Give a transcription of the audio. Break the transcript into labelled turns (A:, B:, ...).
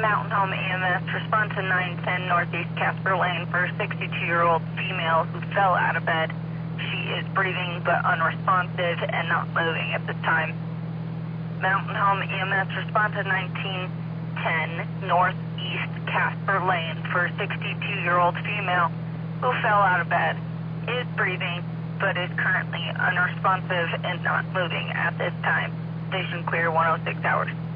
A: Mountain Home EMS, respond to 910 Northeast Casper Lane for a 62-year-old female who fell out of bed. She is breathing but unresponsive and not moving at this time. Mountain Home EMS, respond to 1910 Northeast Casper Lane for a 62-year-old female who fell out of bed, is breathing but is currently unresponsive and not moving at this time. Station clear, 106 hours.